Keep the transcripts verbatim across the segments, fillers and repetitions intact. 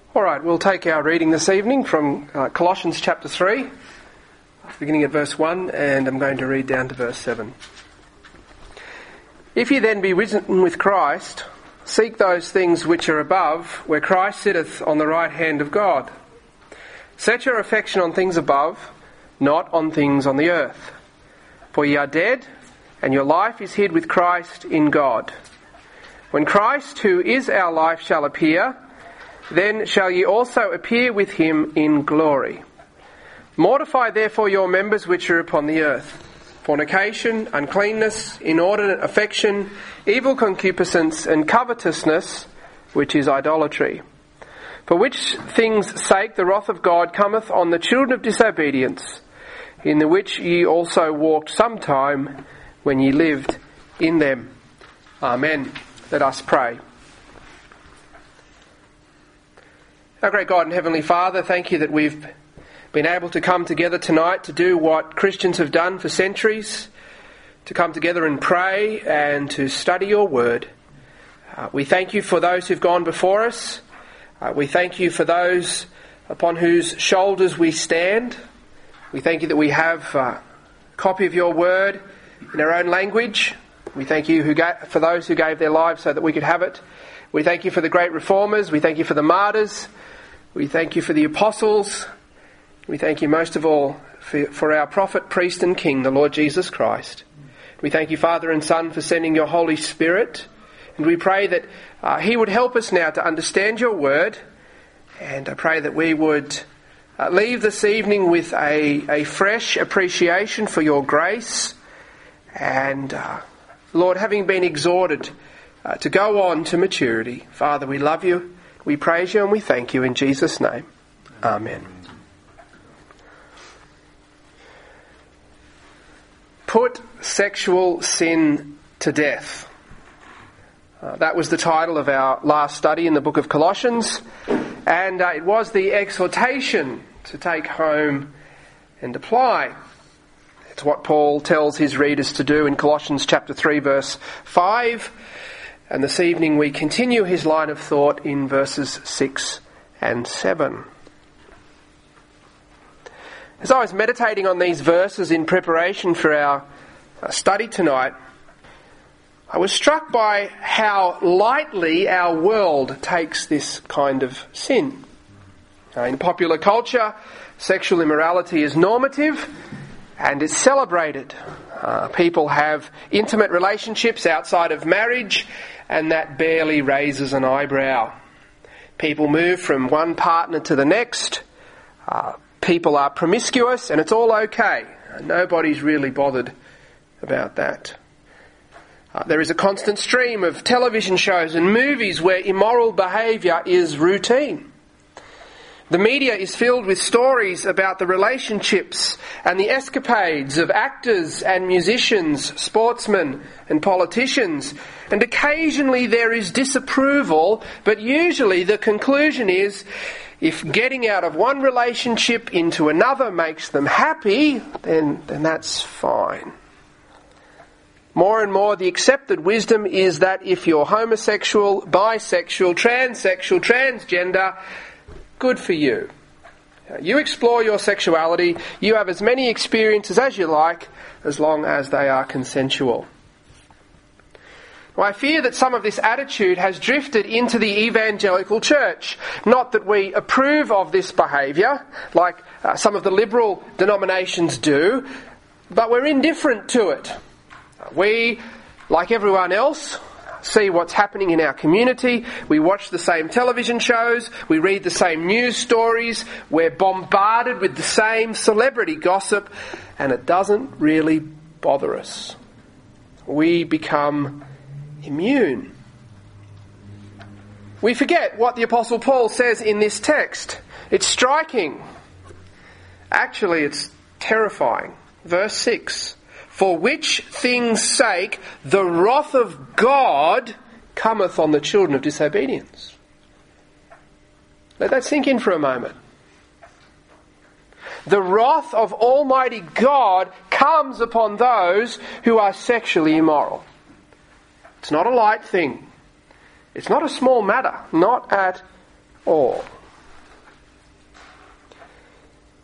All right, we'll take our reading this evening from uh, Colossians chapter three, beginning at verse one, and I'm going to read down to verse seven. If ye then be risen with Christ, seek those things which are above, where Christ sitteth on the right hand of God. Set your affection on things above, not on things on the earth. For ye are dead, and your life is hid with Christ in God. When Christ, who is our life, shall appear, then shall ye also appear with him in glory. Mortify therefore your members which are upon the earth: fornication, uncleanness, inordinate affection, evil concupiscence, and covetousness, which is idolatry. For which things' sake the wrath of God cometh on the children of disobedience, in the which ye also walked sometime when ye lived in them. Amen. Let us pray. Our great God and Heavenly Father, thank you that we've been able to come together tonight to do what Christians have done for centuries, to come together and pray and to study your word. Uh, we thank you for those who've gone before us. Uh, we thank you for those upon whose shoulders we stand. We thank you that we have uh, a copy of your word in our own language. We thank you who ga- for those who gave their lives so that we could have it. We thank you for the great reformers. We thank you for the martyrs. We thank you for the apostles. We thank you most of all for, for our prophet, priest and king, the Lord Jesus Christ. We thank you, Father and Son, for sending your Holy Spirit. And we pray that uh, he would help us now to understand your word. And I pray that we would uh, leave this evening with a, a fresh appreciation for your grace. And, uh, Lord, having been exhorted uh, to go on to maturity, Father, we love you. We praise you and we thank you in Jesus' name. Amen. Put sexual sin to death. Uh, that was the title of our last study in the book of Colossians. And uh, it was the exhortation to take home and apply. It's what Paul tells his readers to do in Colossians chapter three, verse five. And this evening we continue his line of thought in verses six and seven. As I was meditating on these verses in preparation for our study tonight, I was struck by how lightly our world takes this kind of sin. Now, in popular culture, sexual immorality is normative and it's celebrated. Uh, people have intimate relationships outside of marriage, and that barely raises an eyebrow. People move from one partner to the next. Uh, people are promiscuous, and it's all okay. Nobody's really bothered about that. Uh, there is a constant stream of television shows and movies where immoral behaviour is routine. The media is filled with stories about the relationships and the escapades of actors and musicians, sportsmen and politicians. And occasionally there is disapproval, but usually the conclusion is, if getting out of one relationship into another makes them happy, then, then that's fine. More and more the accepted wisdom is that if you're homosexual, bisexual, transsexual, transgender, good for you. You explore your sexuality, you have as many experiences as you like, as long as they are consensual. Well, I fear that some of this attitude has drifted into the evangelical church. Not that we approve of this behaviour, like uh, some of the liberal denominations do, but we're indifferent to it. We, like everyone else, see what's happening in our community. We watch the same television shows. We read the same news stories. We're bombarded with the same celebrity gossip, and it doesn't really bother us. We become immune. We forget what the Apostle Paul says in this text. It's striking. Actually, it's terrifying. Verse six. For which things' sake the wrath of God cometh on the children of disobedience. Let that sink in for a moment. The wrath of Almighty God comes upon those who are sexually immoral. It's It's not a light thing. It's not a small matter. Not at all.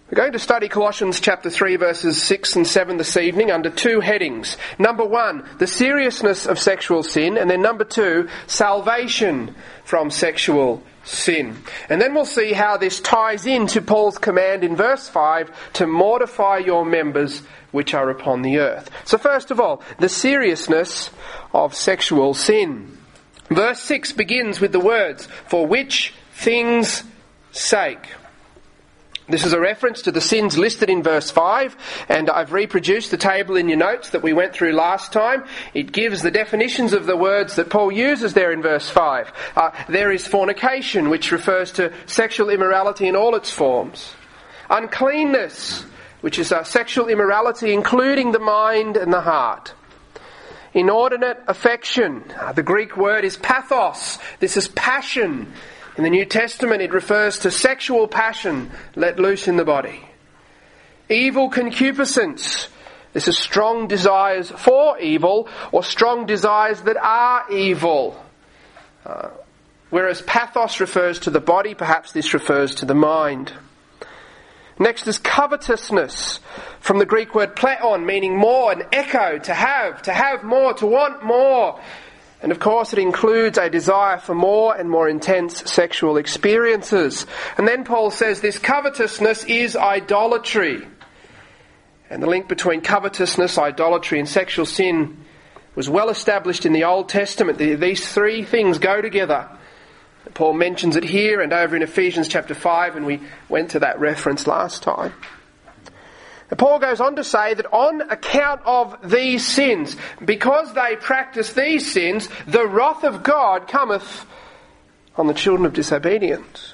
We're going to study Colossians chapter three verses six and seven this evening under two headings. Number one, the seriousness of sexual sin, and then number two, salvation from sexual sin. And then we'll see how this ties into Paul's command in verse five to mortify your members which are upon the earth. So first of all, the seriousness of sexual sin. Verse six begins with the words, for which things' sake. This is a reference to the sins listed in verse five, and I've reproduced the table in your notes that we went through last time. It gives the definitions of the words that Paul uses there in verse five. Uh, there is fornication, which refers to sexual immorality in all its forms. Uncleanness, which is uh, sexual immorality including the mind and the heart. Inordinate affection. Uh, the Greek word is pathos. This is passion. In the New Testament, it refers to sexual passion let loose in the body. Evil concupiscence. This is strong desires for evil or strong desires that are evil. Uh, whereas pathos refers to the body, perhaps this refers to the mind. Next is covetousness, from the Greek word pleon, meaning more, and echo, to have, to have more, to want more. And of course it includes a desire for more and more intense sexual experiences. And then Paul says this covetousness is idolatry. And the link between covetousness, idolatry and sexual sin was well established in the Old Testament. These three things go together. Paul mentions it here and over in Ephesians chapter five, and we went to that reference last time. And Paul goes on to say that on account of these sins, because they practice these sins, the wrath of God cometh on the children of disobedience.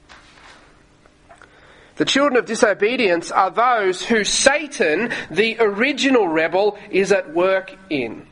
The children of disobedience are those who Satan, the original rebel, is at work in.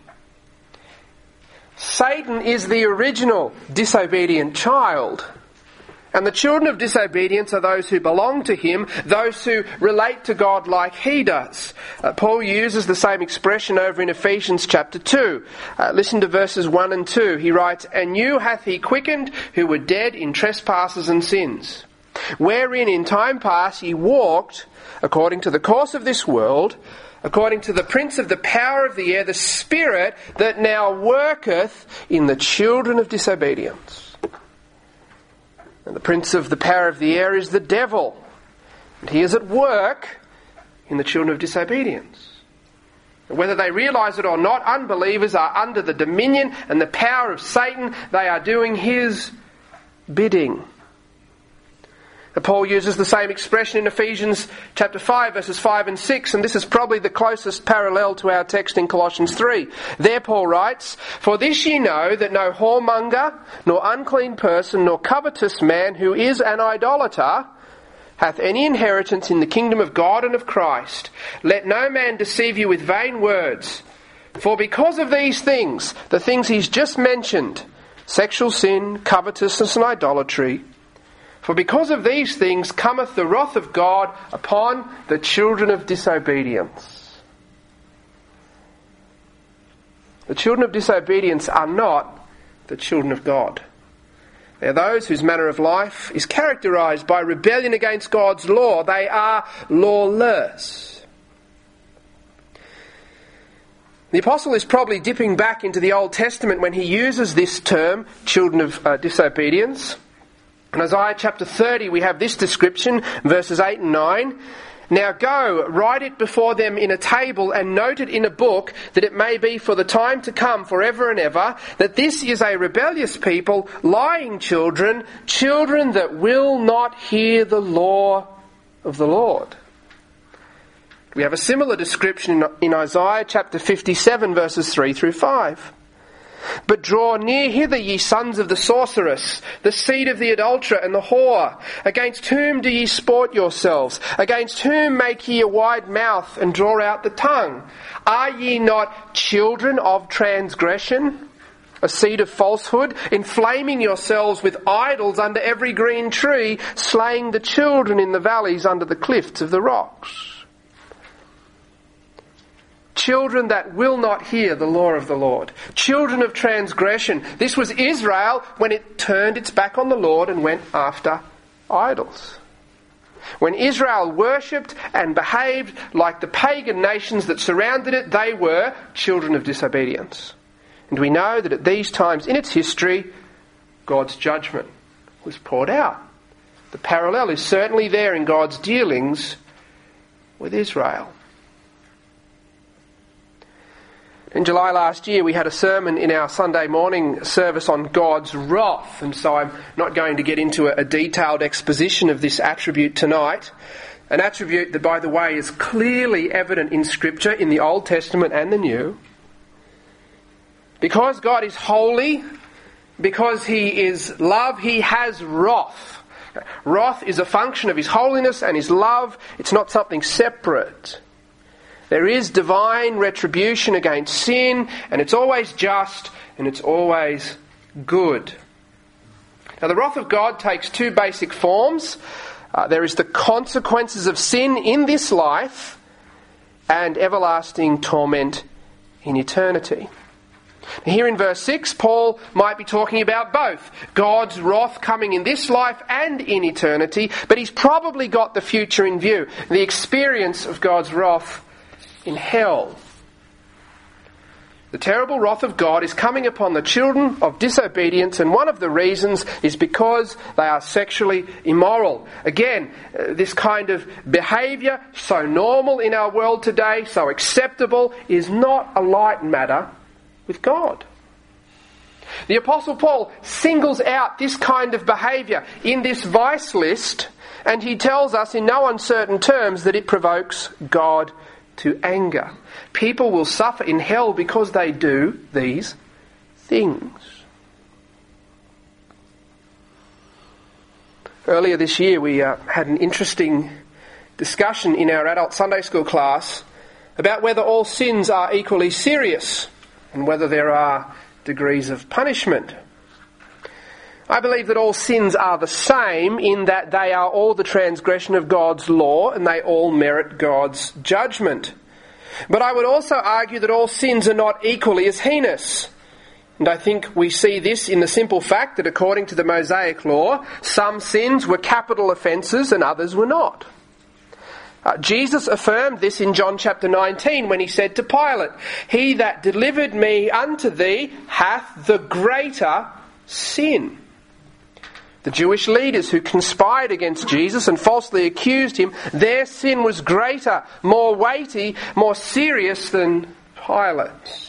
Satan is the original disobedient child. And the children of disobedience are those who belong to him, those who relate to God like he does. Uh, Paul uses the same expression over in Ephesians chapter two. Uh, listen to verses one and two. He writes, and you hath he quickened who were dead in trespasses and sins, wherein in time past ye walked according to the course of this world, according to the prince of the power of the air, the spirit that now worketh in the children of disobedience. And the prince of the power of the air is the devil. And he is at work in the children of disobedience. And whether they realise it or not, unbelievers are under the dominion and the power of Satan. They are doing his bidding. And Paul uses the same expression in Ephesians chapter five, verses five and six, and this is probably the closest parallel to our text in Colossians three. There Paul writes, for this ye know, that no whoremonger, nor unclean person, nor covetous man who is an idolater, hath any inheritance in the kingdom of God and of Christ. Let no man deceive you with vain words. For because of these things, the things he's just mentioned, sexual sin, covetousness and idolatry, for because of these things cometh the wrath of God upon the children of disobedience. The children of disobedience are not the children of God. They are those whose manner of life is characterised by rebellion against God's law. They are lawless. The apostle is probably dipping back into the Old Testament when he uses this term, children of uh, disobedience. In Isaiah chapter thirty we have this description, verses eight and nine. Now go, write it before them in a table and note it in a book, that it may be for the time to come forever and ever, that this is a rebellious people, lying children, children that will not hear the law of the Lord. We have a similar description in Isaiah chapter fifty-seven, verses three through five. But draw near hither, ye sons of the sorceress, the seed of the adulterer and the whore. Against whom do ye sport yourselves? Against whom make ye a wide mouth and draw out the tongue? Are ye not children of transgression, a seed of falsehood, inflaming yourselves with idols under every green tree, slaying the children in the valleys under the cliffs of the rocks? Children that will not hear the law of the Lord. Children of transgression. This was Israel when it turned its back on the Lord and went after idols. When Israel worshipped and behaved like the pagan nations that surrounded it, they were children of disobedience. And we know that at these times in its history, God's judgment was poured out. The parallel is certainly there in God's dealings with Israel. In July last year, we had a sermon in our Sunday morning service on God's wrath, and so I'm not going to get into a, a detailed exposition of this attribute tonight. An attribute that, by the way, is clearly evident in Scripture, in the Old Testament and the New. Because God is holy, because He is love, He has wrath. Wrath is a function of His holiness and His love. It's not something separate. There is divine retribution against sin, and it's always just, and it's always good. Now, the wrath of God takes two basic forms. Uh, there is the consequences of sin in this life, and everlasting torment in eternity. Here in verse six, Paul might be talking about both. God's wrath coming in this life and in eternity, but he's probably got the future in view, the experience of God's wrath in hell. The terrible wrath of God is coming upon the children of disobedience, and one of the reasons is because they are sexually immoral. Again, uh, this kind of behaviour, so normal in our world today, so acceptable, is not a light matter with God. The Apostle Paul singles out this kind of behaviour in this vice list, and he tells us in no uncertain terms that it provokes God to anger. People will suffer in hell because they do these things. Earlier this year we uh, had an interesting discussion in our adult Sunday school class about whether all sins are equally serious and whether there are degrees of punishment. I believe that all sins are the same in that they are all the transgression of God's law and they all merit God's judgment. But I would also argue that all sins are not equally as heinous. And I think we see this in the simple fact that according to the Mosaic law, some sins were capital offences and others were not. Uh, Jesus affirmed this in John chapter nineteen when he said to Pilate, "He that delivered me unto thee hath the greater sin." The Jewish leaders who conspired against Jesus and falsely accused him, their sin was greater, more weighty, more serious than Pilate's.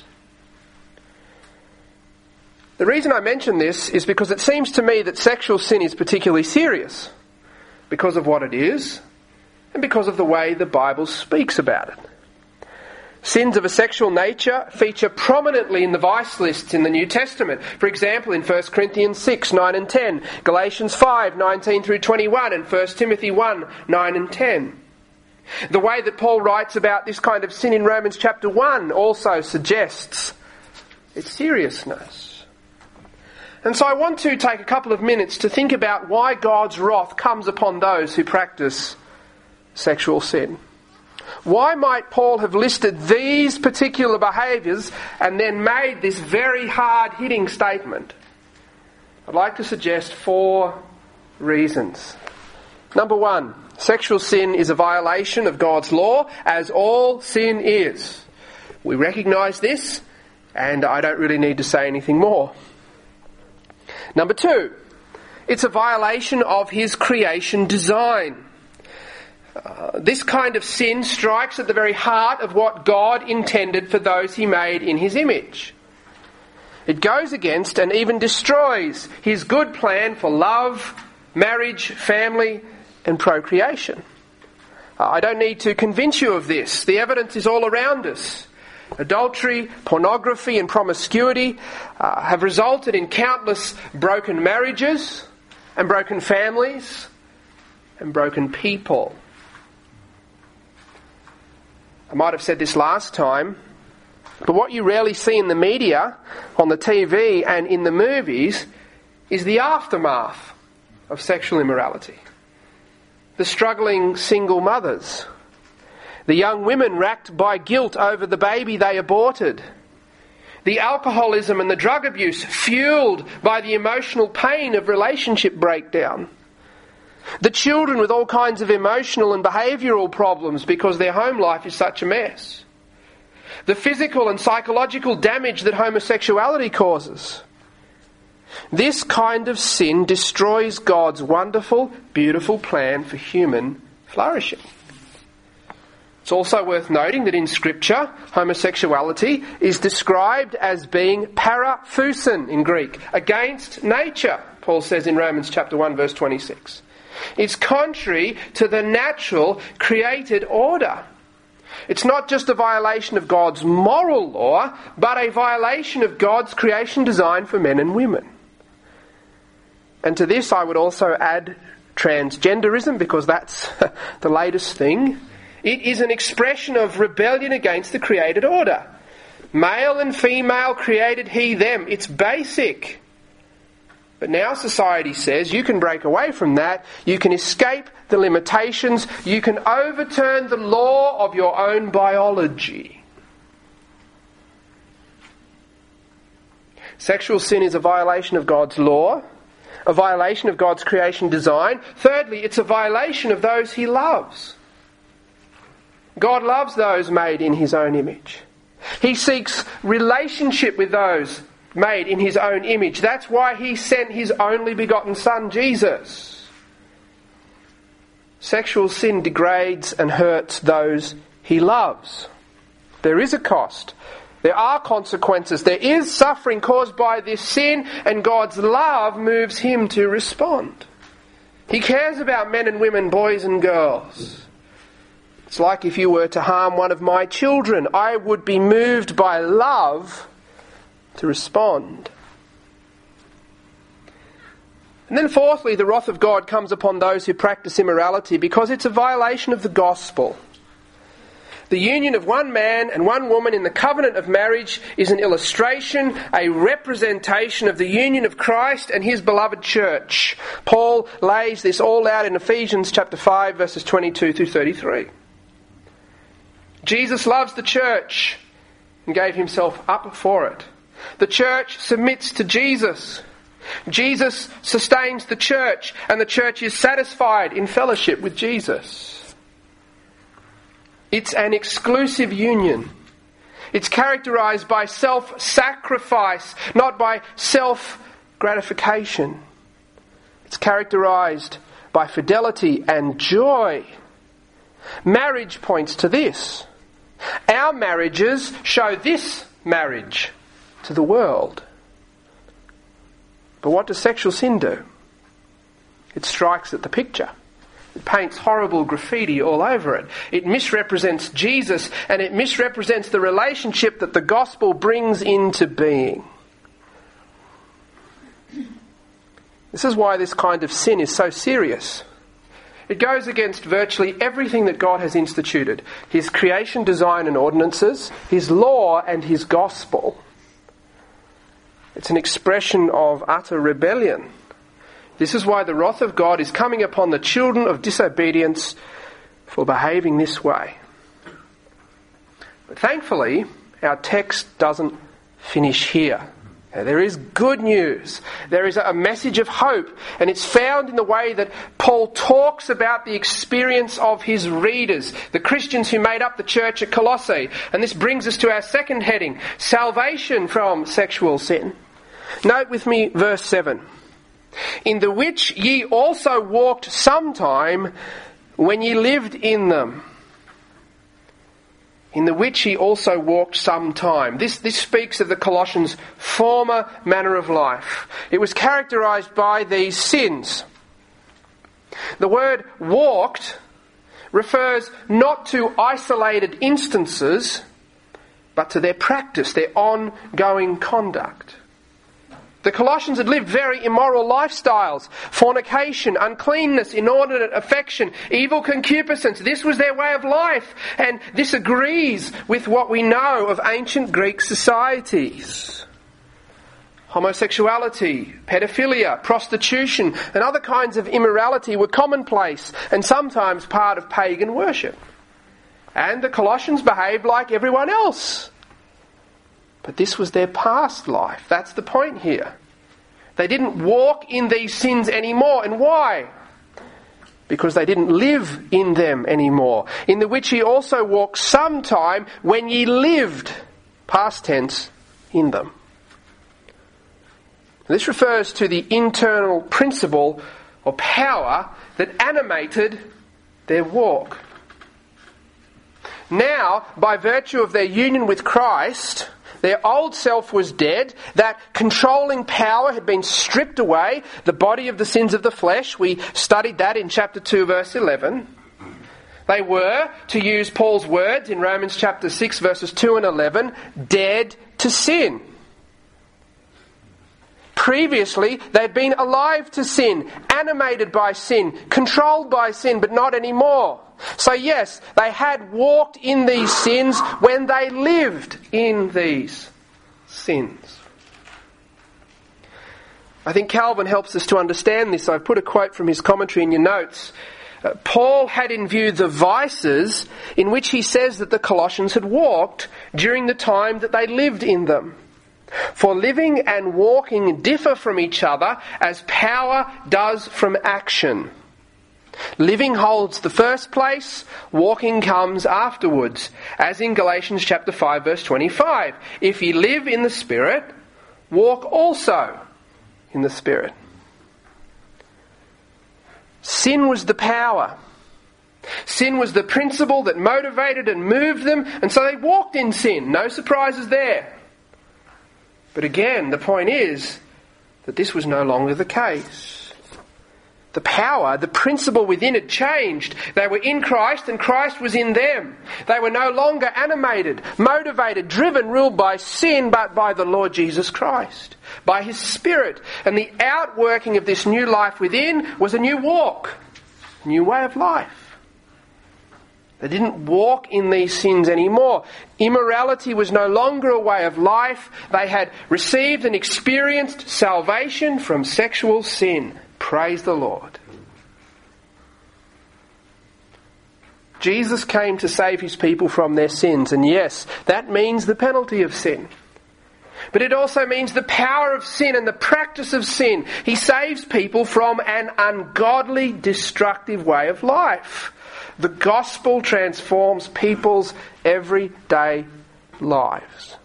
The reason I mention this is because it seems to me that sexual sin is particularly serious because of what it is and because of the way the Bible speaks about it. Sins of a sexual nature feature prominently in the vice lists in the New Testament. For example, in First Corinthians six, nine and ten, Galatians five, nineteen through twenty-one, and First Timothy one, nine and ten. The way that Paul writes about this kind of sin in Romans chapter one also suggests its seriousness. And so I want to take a couple of minutes to think about why God's wrath comes upon those who practice sexual sin. Why might Paul have listed these particular behaviours and then made this very hard-hitting statement? I'd like to suggest four reasons. Number one, sexual sin is a violation of God's law, as all sin is. We recognise this, and I don't really need to say anything more. Number two, it's a violation of His creation design. Uh, this kind of sin strikes at the very heart of what God intended for those He made in His image. It goes against and even destroys His good plan for love, marriage, family, and procreation. Uh, I don't need to convince you of this. The evidence is all around us. Adultery, pornography, and promiscuity uh, have resulted in countless broken marriages and broken families and broken people. I might have said this last time, but what you rarely see in the media, on the T V and in the movies is the aftermath of sexual immorality. The struggling single mothers. The young women racked by guilt over the baby they aborted. The alcoholism and the drug abuse fueled by the emotional pain of relationship breakdown. The children with all kinds of emotional and behavioural problems because their home life is such a mess. The physical and psychological damage that homosexuality causes. This kind of sin destroys God's wonderful, beautiful plan for human flourishing. It's also worth noting that in Scripture, homosexuality is described as being paraphusin in Greek, against nature, Paul says in Romans chapter one verse twenty-six. It's contrary to the natural created order. It's not just a violation of God's moral law, but a violation of God's creation design for men and women. And to this I would also add transgenderism, because that's the latest thing. It is an expression of rebellion against the created order. Male and female created he, them. It's basic. But now society says you can break away from that. You can escape the limitations. You can overturn the law of your own biology. Sexual sin is a violation of God's law, a violation of God's creation design. Thirdly, it's a violation of those he loves. God loves those made in his own image. He seeks relationship with those made in his own image. That's why he sent his only begotten Son, Jesus. Sexual sin degrades and hurts those he loves. There is a cost. There are consequences. There is suffering caused by this sin, and God's love moves him to respond. He cares about men and women, boys and girls. It's like if you were to harm one of my children, I would be moved by love to respond. And then fourthly, the wrath of God comes upon those who practice immorality because it's a violation of the gospel. The union of one man and one woman in the covenant of marriage is an illustration, a representation of the union of Christ and his beloved church. Paul lays this all out in Ephesians chapter five, verses twenty-two through thirty-three. Jesus loves the church and gave himself up for it. The church submits to Jesus. Jesus sustains the church, and the church is satisfied in fellowship with Jesus. It's an exclusive union. It's characterized by self-sacrifice, not by self-gratification. It's characterized by fidelity and joy. Marriage points to this. Our marriages show this marriage to the world. But what does sexual sin do? It strikes at the picture. It paints horrible graffiti all over it. It misrepresents Jesus, and it misrepresents the relationship that the gospel brings into being. This is why this kind of sin is so serious. It goes against virtually everything that God has instituted. His creation design and ordinances, his law and his gospel. It's an expression of utter rebellion. This is why the wrath of God is coming upon the children of disobedience for behaving this way. But thankfully, our text doesn't finish here. Now, there is good news. There is a message of hope, and it's found in the way that Paul talks about the experience of his readers, the Christians who made up the church at Colossae. And this brings us to our second heading, salvation from sexual sin. Note with me verse seven. In the which ye also walked sometime when ye lived in them. In the which he also walked some time. This, this speaks of the Colossians' former manner of life. It was characterised by these sins. The word walked refers not to isolated instances, but to their practice, their ongoing conduct. The Colossians had lived very immoral lifestyles, fornication, uncleanness, inordinate affection, evil concupiscence. This was their way of life, and this agrees with what we know of ancient Greek societies. Homosexuality, pedophilia, prostitution, and other kinds of immorality were commonplace and sometimes part of pagan worship. And the Colossians behaved like everyone else. But this was their past life. That's the point here. They didn't walk in these sins anymore. And why? because they didn't live in them anymore, in the which ye also walked sometime when ye lived, past tense, in them. This refers to the internal principle or power that animated their walk. Now, by virtue of their union with Christ, their old self was dead. That controlling power had been stripped away. The body of the sins of the flesh. We studied that in chapter two, verse eleven. They were, to use Paul's words in Romans chapter six, verses two and eleven, dead to sin. Previously, they'd been alive to sin, animated by sin, controlled by sin, but not anymore. So yes, they had walked in these sins when they lived in these sins. I think Calvin helps us to understand this. I've put a quote from his commentary in your notes. Uh, Paul had in view the vices in which he says that the Colossians had walked during the time that they lived in them. For living and walking differ from each other as power does from action. Living holds the first place, walking comes afterwards, as in Galatians chapter five verse twenty-five. If ye live in the Spirit, walk also in the Spirit. Sin was the power. Sin was the principle that motivated and moved them, and so they walked in sin. No surprises there. But again, the point is that this was no longer the case. The power, the principle within it changed. They were in Christ and Christ was in them. They were no longer animated, motivated, driven, ruled by sin, but by the Lord Jesus Christ, by His Spirit. And the outworking of this new life within was a new walk, a new way of life. They didn't walk in these sins anymore. Immorality was no longer a way of life. They had received and experienced salvation from sexual sin. Praise the Lord. Jesus came to save His people from their sins, and yes, that means the penalty of sin. But it also means the power of sin and the practice of sin. He saves people from an ungodly, destructive way of life. The gospel transforms people's everyday lives.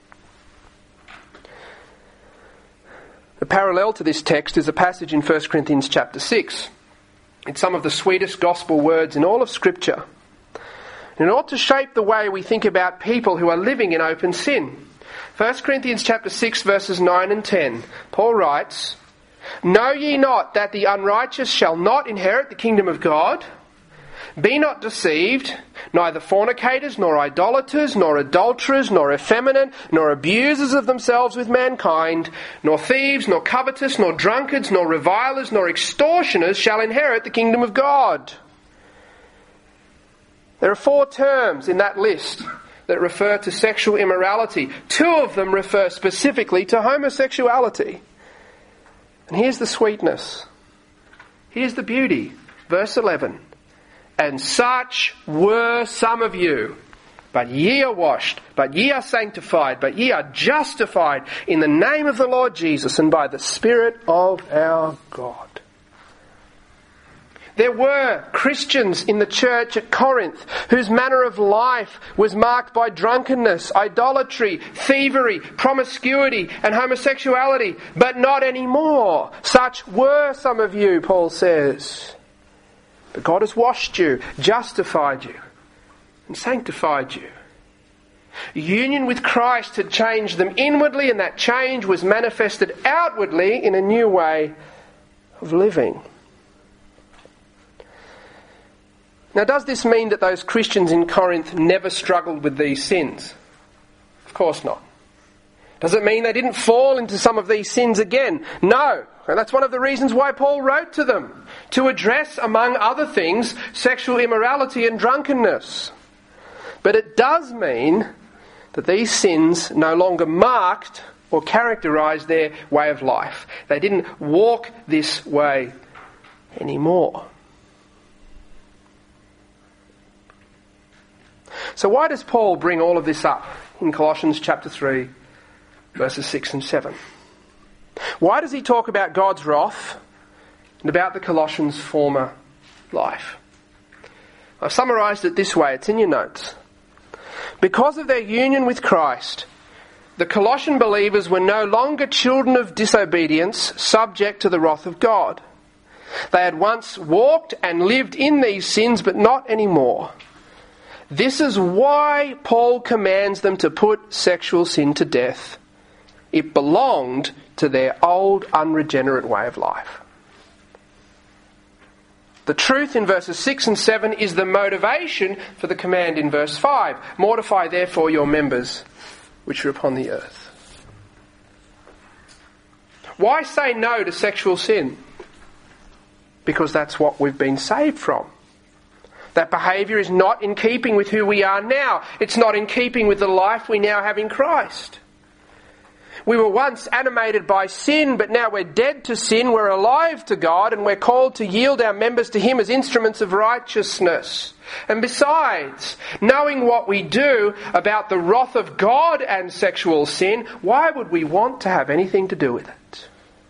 The parallel to this text is a passage in First Corinthians chapter six. It's some of the sweetest gospel words in all of Scripture. And it ought to shape the way we think about people who are living in open sin. First Corinthians chapter six verses nine and ten. Paul writes, "Know ye not that the unrighteous shall not inherit the kingdom of God? Be not deceived, neither fornicators, nor idolaters, nor adulterers, nor effeminate, nor abusers of themselves with mankind, nor thieves, nor covetous, nor drunkards, nor revilers, nor extortioners shall inherit the kingdom of God." There are four terms in that list that refer to sexual immorality. Two of them refer specifically to homosexuality. And here's the sweetness. Here's the beauty. Verse eleven. "And such were some of you. But ye are washed, but ye are sanctified, but ye are justified in the name of the Lord Jesus and by the Spirit of our God." There were Christians in the church at Corinth whose manner of life was marked by drunkenness, idolatry, thievery, promiscuity and homosexuality, but not anymore. Such were some of you, Paul says. But God has washed you, justified you, and sanctified you. Union with Christ had changed them inwardly, and that change was manifested outwardly in a new way of living. Now, does this mean that those Christians in Corinth never struggled with these sins? Of course not. Does it mean they didn't fall into some of these sins again? No. And that's one of the reasons why Paul wrote to them, to address, among other things, sexual immorality and drunkenness. But it does mean that these sins no longer marked or characterised their way of life. They didn't walk this way anymore. So why does Paul bring all of this up in Colossians chapter three, verses six and seven? Why does he talk about God's wrath and about the Colossians' former life. I've summarised it this way, it's in your notes. Because of their union with Christ, the Colossian believers were no longer children of disobedience, subject to the wrath of God. They had once walked and lived in these sins, but not anymore. This is why Paul commands them to put sexual sin to death. It belonged to their old, unregenerate way of life. The truth in verses six and seven is the motivation for the command in verse five. Mortify therefore your members which are upon the earth. Why say no to sexual sin? Because that's what we've been saved from. That behaviour is not in keeping with who we are now. It's not in keeping with the life we now have in Christ. We were once animated by sin, but now we're dead to sin, we're alive to God, and we're called to yield our members to Him as instruments of righteousness. And besides, knowing what we do about the wrath of God and sexual sin, why would we want to have anything to do with it?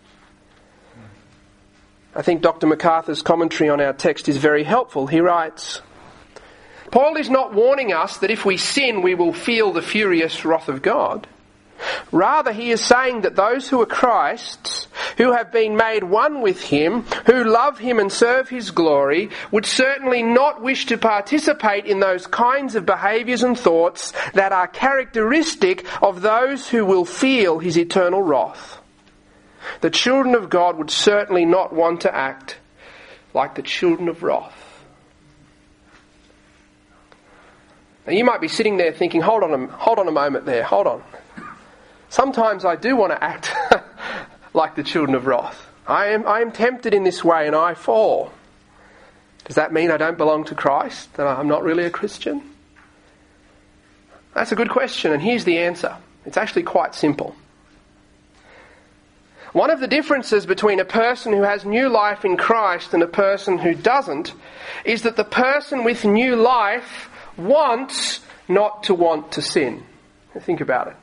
I think Doctor MacArthur's commentary on our text is very helpful. He writes, Paul is not warning us that if we sin we will feel the furious wrath of God. Rather, he is saying that those who are Christ's, who have been made one with Him, who love Him and serve His glory, would certainly not wish to participate in those kinds of behaviours and thoughts that are characteristic of those who will feel His eternal wrath. The children of God would certainly not want to act like the children of wrath. Now you might be sitting there thinking, hold on a, hold on a moment there, hold on. Sometimes I do want to act like the children of wrath. I am, I am tempted in this way and I fall. Does that mean I don't belong to Christ? That I'm not really a Christian? That's a good question, and here's the answer. It's actually quite simple. One of the differences between a person who has new life in Christ and a person who doesn't is that the person with new life wants not to want to sin. Think about it.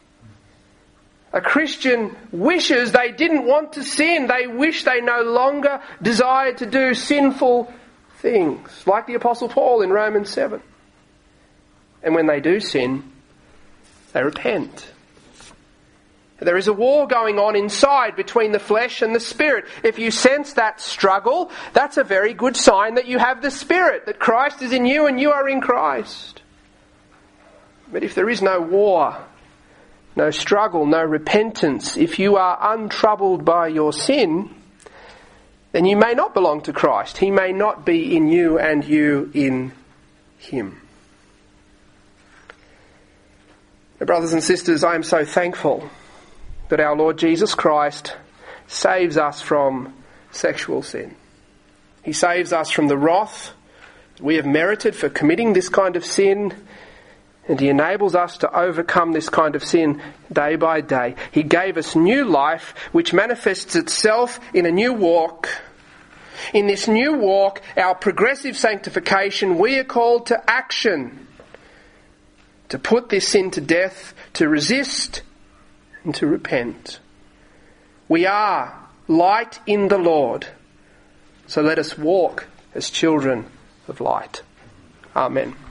A Christian wishes they didn't want to sin. They wish they no longer desired to do sinful things, like the Apostle Paul in Romans seven. And when they do sin, they repent. There is a war going on inside between the flesh and the spirit. If you sense that struggle, that's a very good sign that you have the Spirit, that Christ is in you and you are in Christ. But if there is no war, no struggle, no repentance, if you are untroubled by your sin, then you may not belong to Christ. He may not be in you and you in Him. Now, brothers and sisters, I am so thankful that our Lord Jesus Christ saves us from sexual sin. He saves us from the wrath we have merited for committing this kind of sin, and He enables us to overcome this kind of sin day by day. He gave us new life, which manifests itself in a new walk. In this new walk, our progressive sanctification, we are called to action, to put this sin to death, to resist and to repent. We are light in the Lord, so let us walk as children of light. Amen.